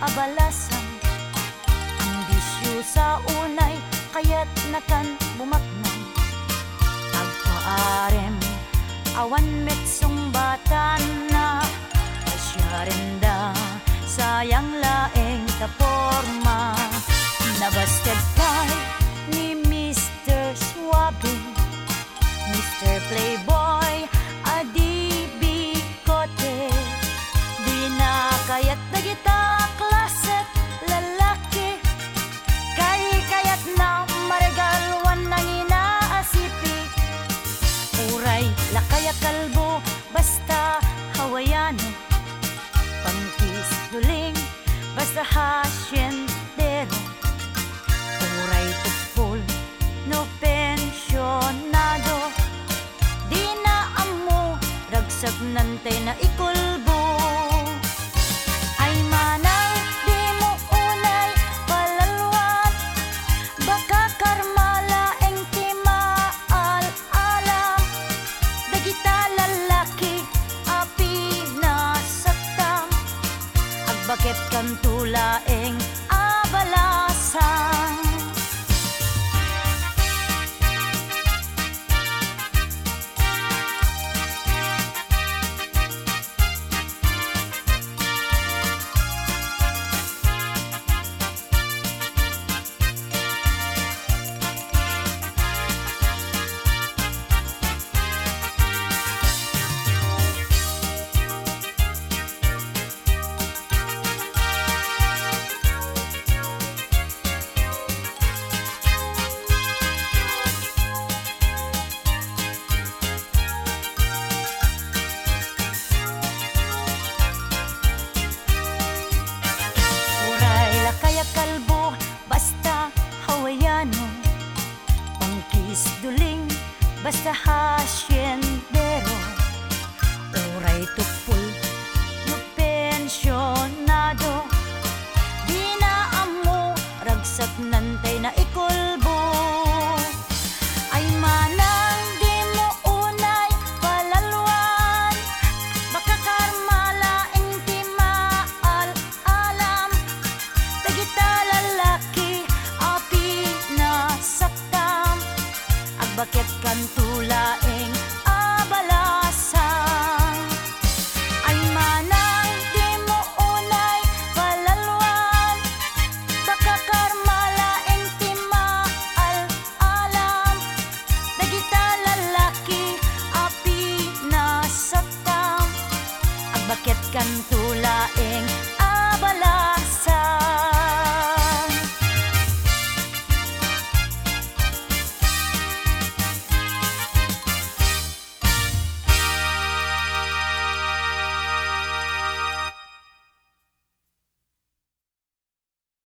abalasan. Ambisyo sa unay, kaya't nakan bumaknang. Agpaarem, awan metsong batan na, asyarenda, sayang laeng taporma. Nabasted pay ni Mr. Suave, Mr. Playboy, adi bikote. Di na kayat na kita klaset lalaki, kayat na maregalwan ng inaasipi. Uray, lakaya kalbo, basta Hawaiano. Pangkis duling, basta hasyendero. Uray tupol, no pensyonado. Di na amo, ragsag nantay na ikulbo. Ay manang di mo unay palalwan, baka karmala eng timaal-alam. Dagita lalaki, api nasaktam, agbaket kan tulaeng abalasan. Kalbo, basta Hawaiano. Pangkis duling, basta hasyendero. Uray tupul, no pensyonado. Di na amo, ragsak nantay na ikulbo. Ay manang di mo unay palalwan, baka karmala eng timaal-alam. Dagita lalaki, api nasaktam, agbaket kan